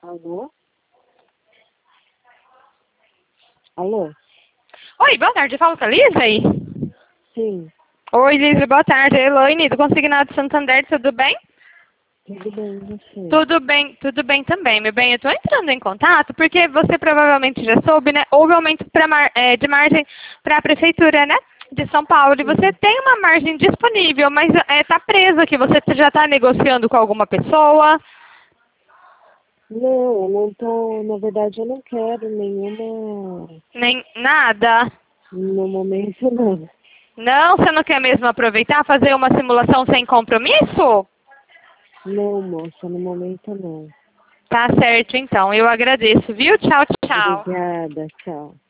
Alô? Alô? Oi, boa tarde. Eu falo com a Lisa? Sim, Oi, Lisa, boa tarde. Elaine, do Consignado Santander, tudo bem? tudo bem, e você? Tudo bem também, meu bem. Eu estou entrando em contato porque você provavelmente já soube, né? Houve aumento de margem para a Prefeitura, né? De São Paulo. E você Sim. tem uma margem disponível, mas está preso aqui. Você já está negociando com alguma pessoa? Não, eu não tô, na verdade eu não quero nenhuma, Nem nada? no momento não. Não, você não quer mesmo aproveitar, fazer uma simulação sem compromisso? Não, moça, no momento não. Tá certo, então. Eu agradeço, viu? Tchau, tchau. Obrigada, tchau.